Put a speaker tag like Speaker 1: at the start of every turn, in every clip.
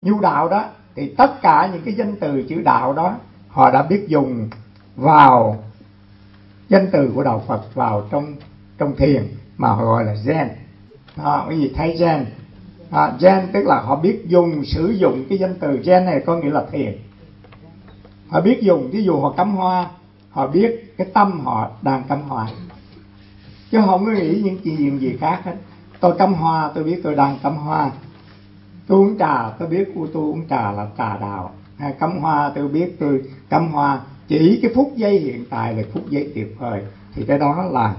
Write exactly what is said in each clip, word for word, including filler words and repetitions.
Speaker 1: nhu đạo đó, thì tất cả những cái danh từ chữ đạo đó họ đã biết dùng vào danh từ của đạo Phật vào trong trong thiền mà họ gọi là Zen. À, cái gì thấy Zen? À, Zen tức là họ biết dùng sử dụng cái danh từ Zen này, có nghĩa là thiền. Họ biết dùng, ví dụ họ cắm hoa, họ biết cái tâm họ đang cắm hoa, chứ không có nghĩ những chuyện gì khác hết. Tôi cắm hoa, tôi biết tôi đang cắm hoa. Tôi uống trà, tôi biết tôi uống trà là trà đạo. Hay cắm hoa, tôi biết tôi cắm hoa. Chỉ cái phút giây hiện tại là phút giây tuyệt vời, thì cái đó là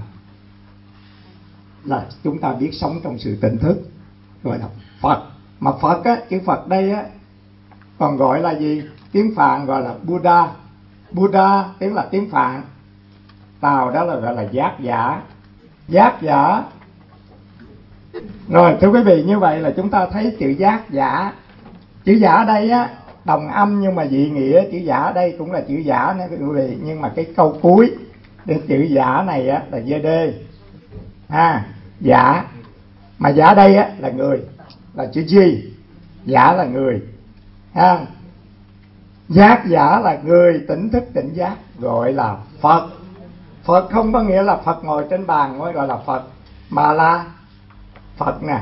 Speaker 1: là chúng ta biết sống trong sự tỉnh thức, gọi là Phật. Mà Phật á, chữ Phật đây á còn gọi là gì? Tiếng Phạn gọi là Buddha. Buddha tiếng là tiếng Phạn, Tàu đó là gọi là giác giả. Giác giả. Rồi thưa quý vị, như vậy là chúng ta thấy chữ giác giả. Chữ giả ở đây á đồng âm nhưng mà dị nghĩa. Chữ giả ở đây cũng là chữ giả nữa quý vị, nhưng mà cái câu cuối để chữ giả này á là giê đê. Ha, giả. Mà giả đây á là người, là chữ G. Giả là người. Ha. Giác giả là người tỉnh thức tỉnh giác, gọi là Phật. Phật không có nghĩa là Phật ngồi trên bàn mới gọi là Phật, mà là Phật nè,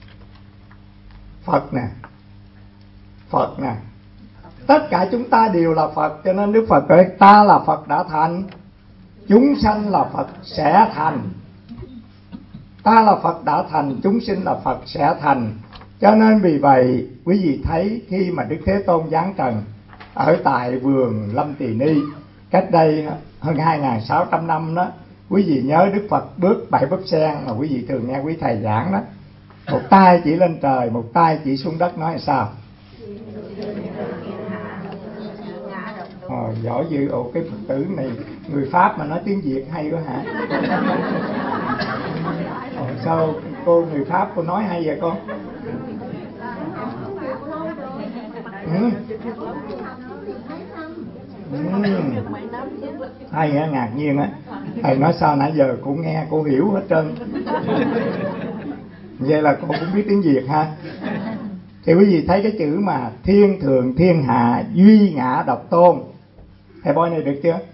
Speaker 1: Phật nè, Phật nè. Tất cả chúng ta đều là Phật, cho nên Đức Phật nói ta là Phật đã thành, chúng sanh là Phật sẽ thành. Ta là Phật đã thành, chúng sinh là Phật sẽ thành. Cho nên vì vậy quý vị thấy khi mà Đức Thế Tôn giáng trần ở tại vườn Lâm Tỳ Ni cách đây hơn hai nghìn sáu trăm năm đó, quý vị nhớ Đức Phật bước bảy búp sen mà quý vị thường nghe quý thầy giảng đó. Một tay chỉ lên trời, một tay chỉ xuống đất, nói là sao? Ờ, giỏi dữ. Ồ, cái Phật tử này người Pháp mà nói tiếng Việt hay quá hả? Ồ, sao cô người Pháp cô nói hay vậy con? Ừ. Ừ. Hay á, ngạc nhiên á. Thầy nói sao nãy giờ cô nghe cô hiểu hết trơn. Vậy là cô cũng biết tiếng Việt ha. Thì quý vị thấy cái chữ mà thiên thượng thiên hạ duy ngã độc tôn, thầy bói này được chưa?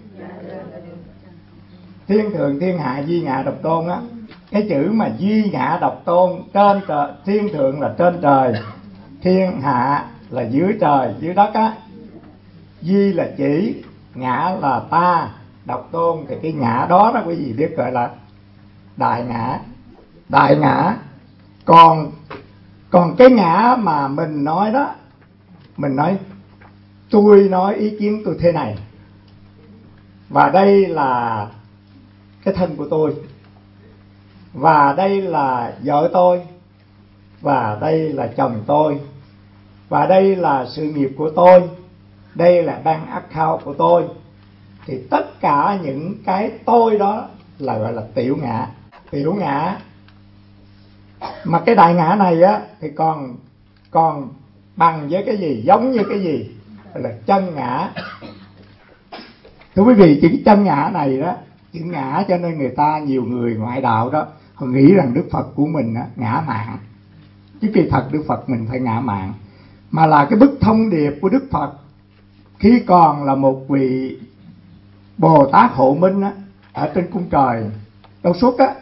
Speaker 1: Thiên thượng thiên hạ duy ngã độc tôn á, cái chữ mà duy ngã độc tôn, trên trời, thiên thượng là trên trời, thiên hạ là dưới trời dưới đất á. Duy là chỉ, ngã là ta, độc tôn thì cái ngã đó đó quý vị biết gọi là đại ngã. Đại ngã. Còn còn cái ngã mà mình nói đó, mình nói tôi nói ý kiến tôi thế này, và đây là cái thân của tôi, và đây là vợ tôi, và đây là chồng tôi, và đây là sự nghiệp của tôi, đây là bank account của tôi. Thì tất cả những cái tôi đó là gọi là tiểu ngã. Tiểu ngã. Mà cái đại ngã này á thì còn còn bằng với cái gì, giống như cái gì, gọi là chân ngã. Thưa quý vị, chữ chân ngã này đó, chữ ngã cho nên người ta, nhiều người ngoại đạo đó, họ nghĩ rằng Đức Phật của mình á, ngã mạn. Chứ kỳ thật Đức Phật mình phải ngã mạn, mà là cái bức thông điệp của Đức Phật khi còn là một vị Bồ Tát Hộ Minh á, ở trên cung trời Đâu Xuất á,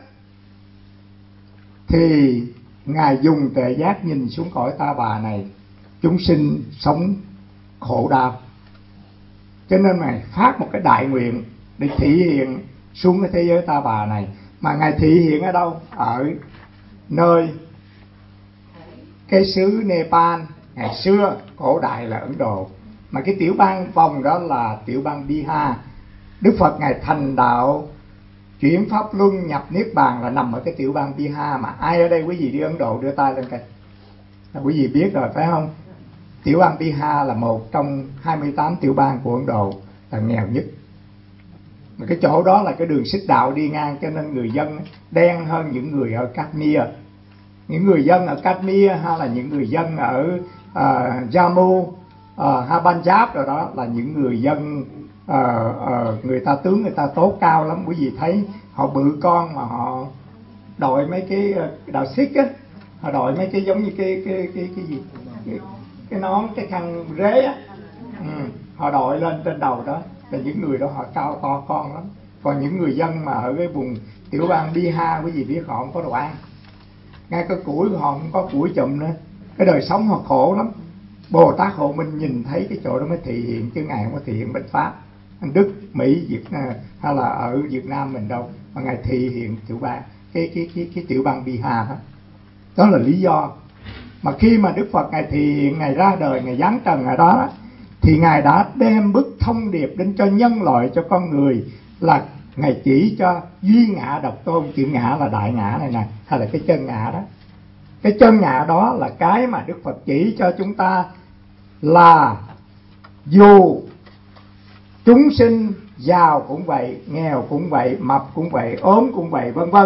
Speaker 1: thì Ngài dùng tuệ giác nhìn xuống cõi ta bà này, chúng sinh sống khổ đau, cho nên Ngài phát một cái đại nguyện để thị hiện xuống cái thế giới ta bà này. Mà Ngài thị hiện ở đâu? Ở nơi cái xứ Nepal, ngày xưa cổ đại là Ấn Độ, mà cái tiểu bang vòng đó là tiểu bang Bihar. Đức Phật Ngài thành đạo chuyển pháp luân nhập niết bàn là nằm ở cái tiểu bang Bihar. Mà ai ở đây quý vị đi Ấn Độ đưa tay lên coi là quý vị biết rồi phải không? Tiểu bang Bihar là một trong hai mươi tám tiểu bang của Ấn Độ là nghèo nhất. Mà cái chỗ đó là cái đường xích đạo đi ngang, cho nên người dân đen hơn những người ở Kashmir. Những người dân ở Kashmir hay là những người dân ở uh, Jammu, uh, hay Punjab rồi đó là những người dân uh, uh, người ta tướng người ta tốt cao lắm. Quý vị thấy họ bự con mà họ đội mấy cái uh, đạo Sikh á, họ đội mấy cái giống như cái cái cái cái gì cái, cái nón, cái khăn rế á, ừ, họ đội lên trên đầu đó, là những người đó họ cao to con lắm. Còn những người dân mà ở cái vùng tiểu bang Bihar, quý vị biết họ không có đồ ăn, ngay cái củi của họ không có củi chùm nữa, cái đời sống họ khổ lắm. Bồ Tát Hộ Minh nhìn thấy cái chỗ đó mới thị hiện, chứ ngài không có thị hiện bên Pháp, Đức, Mỹ, Việt hay là ở Việt Nam mình đâu, mà ngài thị hiện tiểu bang cái cái cái cái tiểu bang Bihar đó. Đó là lý do mà khi mà Đức Phật ngài thị hiện, ngài ra đời, ngài giáng trần ở đó, đó thì ngài đã đem bức thông điệp đến cho nhân loại, cho con người, là ngài chỉ cho duy ngã độc tôn. Chữ ngã là đại ngã này nè, hay là cái chân ngã đó. Cái chân ngã đó là cái mà Đức Phật chỉ cho chúng ta, là dù chúng sinh giàu cũng vậy, nghèo cũng vậy, mập cũng vậy, ốm cũng vậy, vân vân,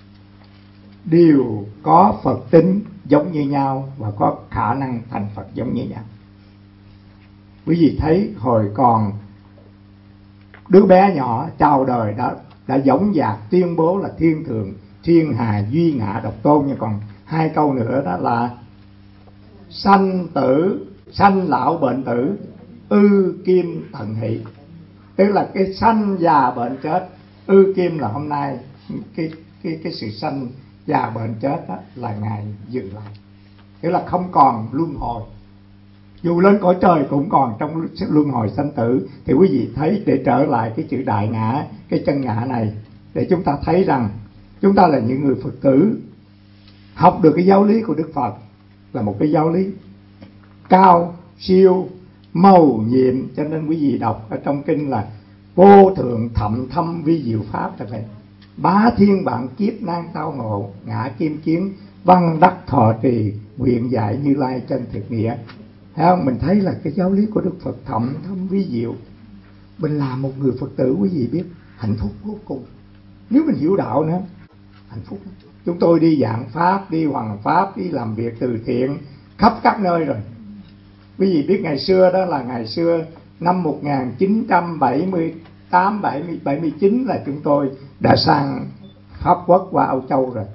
Speaker 1: đều có Phật tính giống như nhau và có khả năng thành Phật giống như nhau. Quý vị thấy hồi còn đứa bé nhỏ chào đời đã đã dõng dạc tuyên bố là thiên thượng thiên hà duy ngã độc tôn, nhưng còn hai câu nữa đó là sanh tử sanh lão bệnh tử ư kim tận hỷ. Tức là cái sanh già bệnh chết, ư kim là hôm nay, cái cái cái sự sanh già bệnh chết đó là ngài dừng lại, tức là không còn luân hồi. Dù lên cõi trời cũng còn trong luân hồi sanh tử. Thì quý vị thấy, để trở lại cái chữ đại ngã, cái chân ngã này, để chúng ta thấy rằng chúng ta là những người Phật tử học được cái giáo lý của Đức Phật, là một cái giáo lý cao siêu mầu nhiệm. Cho nên quý vị đọc ở trong kinh là vô thượng thậm thâm vi diệu pháp, là vậy, bá thiên bản kiếp nan tao ngộ, ngã kim kiến văn đắc thọ trì, nguyện dạy Như Lai chân thực nghĩa. Thấy không? Mình thấy là cái giáo lý của Đức Phật thậm thâm vi diệu. Mình là một người Phật tử, quý vị biết, hạnh phúc vô cùng. Nếu mình hiểu đạo nữa, hạnh phúc. Chúng tôi đi giảng pháp, đi hoằng pháp, đi làm việc từ thiện khắp các nơi rồi. Quý vị biết ngày xưa đó là ngày xưa năm một nghìn chín trăm bảy mươi tám, bảy mươi chín là chúng tôi đã sang Pháp Quốc qua Âu Châu rồi.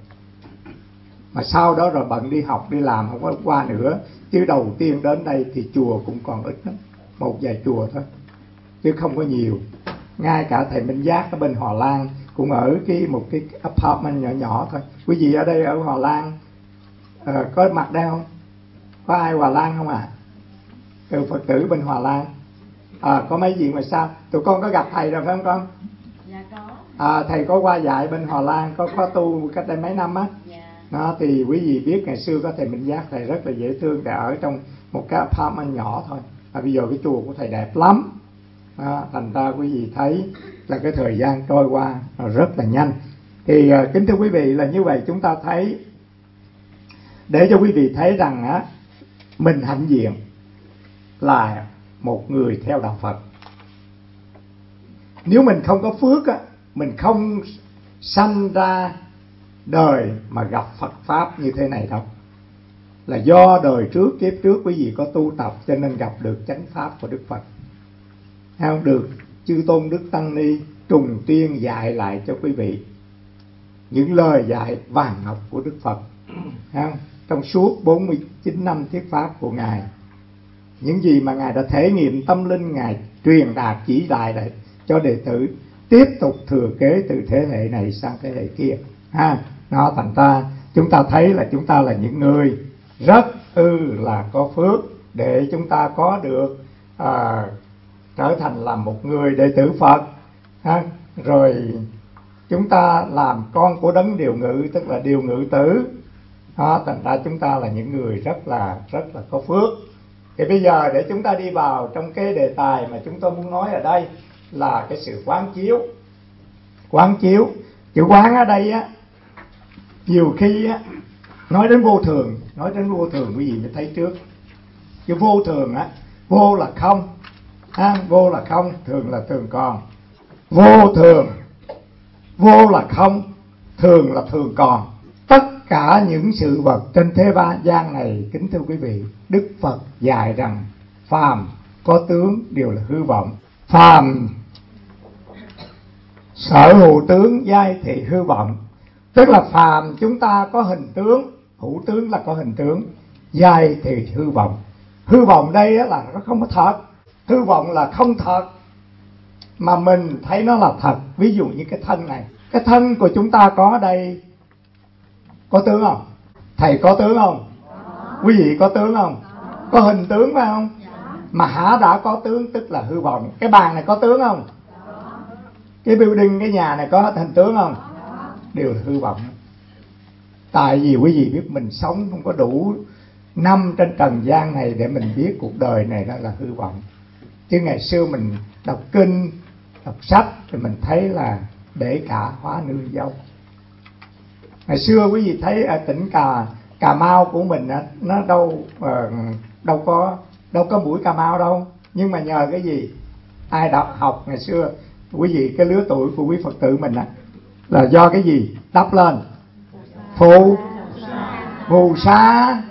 Speaker 1: Mà sau đó rồi bận đi học, đi làm không có qua nữa. Chứ đầu tiên đến đây thì chùa cũng còn ít lắm, một vài chùa thôi, chứ không có nhiều. Ngay cả thầy Minh Giác ở bên Hòa Lan cũng ở cái một cái apartment nhỏ nhỏ thôi. Quý vị ở đây ở Hòa Lan à, có mặt đây không? Có ai Hòa Lan không à? Ừ, Phật tử bên Hòa Lan à, có mấy vị mà sao? Tụi con có gặp thầy rồi phải không con?
Speaker 2: Dạ có.
Speaker 1: À, thầy có qua dạy bên Hòa Lan, có có tu cách đây mấy năm á.
Speaker 2: Dạ.
Speaker 1: Đó, thì quý vị biết ngày xưa có thầy Minh Giác, thầy rất là dễ thương, thầy ở trong một cái apartment nhỏ thôi. À, bây giờ cái chùa của thầy đẹp lắm. À, thành ra quý vị thấy là cái thời gian trôi qua rất là nhanh. Thì uh, kính thưa quý vị, là như vậy chúng ta thấy, để cho quý vị thấy rằng á, mình hãnh diện là một người theo đạo Phật. Nếu mình không có phước á, mình không sanh ra đời mà gặp Phật Pháp như thế này đâu. Là do đời trước, kiếp trước quý vị có tu tập cho nên gặp được chánh Pháp của Đức Phật. Thấy không? Được Chư Tôn Đức Tăng Ni trùng tiên dạy lại cho quý vị những lời dạy vàng ngọc của Đức Phật. Thấy không? Trong suốt bốn mươi chín năm thuyết Pháp của Ngài, những gì mà Ngài đã thể nghiệm tâm linh, Ngài truyền đạt chỉ đại lại cho đệ tử tiếp tục thừa kế từ thế hệ này sang thế hệ kia. Ha, nó thành ra chúng ta thấy là chúng ta là những người rất ư là có phước để chúng ta có được à, trở thành làm một người đệ tử Phật. Ha, rồi chúng ta làm con của đấng điều ngự, tức là điều ngự tử. Đó, thành ra chúng ta là những người rất là rất là có phước. Thì bây giờ để chúng ta đi vào trong cái đề tài mà chúng tôi muốn nói ở đây là cái sự quán chiếu. Quán chiếu, chữ quán ở đây á, nhiều khi á, nói đến vô thường, nói đến vô thường quý vị mới thấy trước. Chữ vô thường á, vô là không, à, vô là không, thường là thường còn. Vô thường, vô là không, thường là thường còn. Tất cả những sự vật trên thế gian này, kính thưa quý vị, Đức Phật dạy rằng phàm có tướng đều là hư vọng. Phàm sở hữu tướng, giai thị hư vọng. Tức là phàm chúng ta có hình tướng, hữu tướng là có hình tướng, giai thì hư vọng. Hư vọng đây là nó không có thật. Hư vọng là không thật mà mình thấy nó là thật. Ví dụ như cái thân này, cái thân của chúng ta có đây, có tướng không? Thầy có tướng không? Quý vị có tướng không? Có hình tướng phải không? Mà hả đã có tướng tức là hư vọng. Cái bàn này có tướng không? Cái building, cái nhà này có hình tướng không? Đều là hư vọng. Tại vì quý vị biết mình sống không có đủ năm trên trần gian này để mình biết cuộc đời này đó là hư vọng. Chứ ngày xưa mình đọc kinh, đọc sách thì mình thấy là để cả hóa nương dâu. Ngày xưa quý vị thấy ở tỉnh Cà Cà Mau của mình nó đâu đâu có đâu có mũi Cà Mau đâu, nhưng mà nhờ cái gì? Ai đọc học ngày xưa quý vị, cái lứa tuổi của quý Phật tử mình á, là do cái gì đắp lên? Phù phù sa